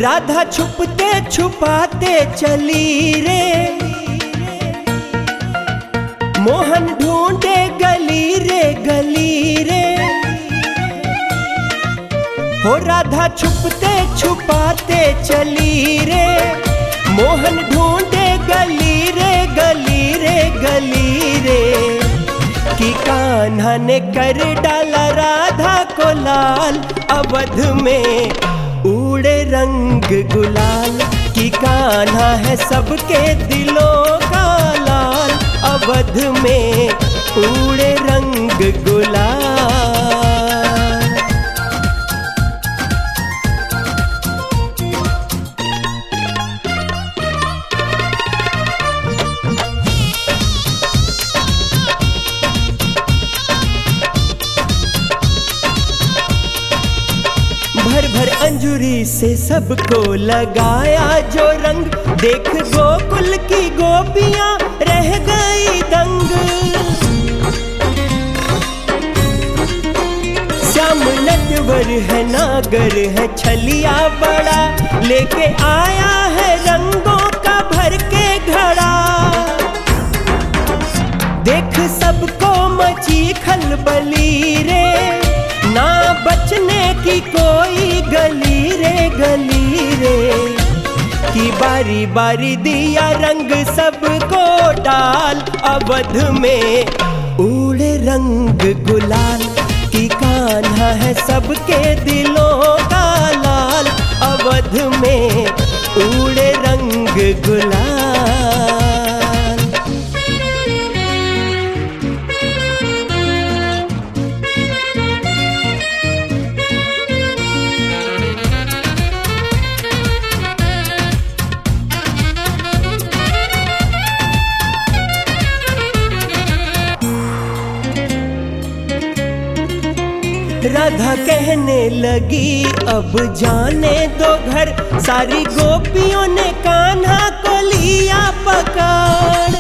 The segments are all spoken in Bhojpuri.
राधा छुपते छुपाते चली रे, मोहन ढूंढे गली रे गली रे। हो राधा छुपते छुपाते चली रे, मोहन ढूंढे गली रे गली रे गली रे। कि कान्हा ने कर डाला राधा को लाल, अवध में उड़े रंग गुलाल। कि कान्हा है सबके दिलों का लाल, अवध में उड़े रंग गुलाल। भर भर अंजुरी से सबको लगाया जो रंग, देख गोकुल की गोपियां रह गई दंग। श्याम नटवर है नागर है छलिया बड़ा, लेके आया है रंगों का भर के घड़ा। देख सबको मची खलबली रे, ना बचने की कोई गली रे गली रे। कि बारी बारी दिया रंग सबको डाल, अवध में उड़े रंग गुलाल। कि कान्हा है सबके दिलों का लाल, अवध में उड़े रंग गुलाल। राधा कहने लगी अब जाने दो घर, सारी गोपियों ने कान्हा को लिया पकड़।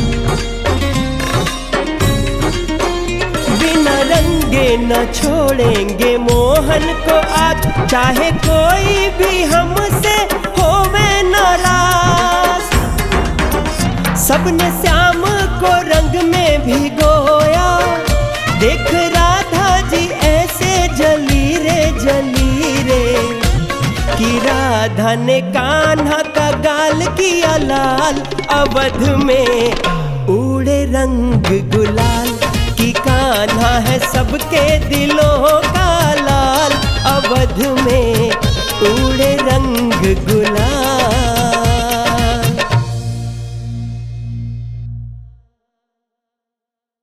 बिना रंगे न छोड़ेंगे मोहन को आज, चाहे कोई भी हमसे होवे नाराज। सबने श्याम को रंग में भिगोया, देख राधा जी ऐसे जली रे जली रे। कि राधा ने कान्हा का गाल किया लाल, अवध में उड़े रंग गुलाल। कि कान्हा है सबके दिलों का लाल, अवध में उड़े रंग गुलाल।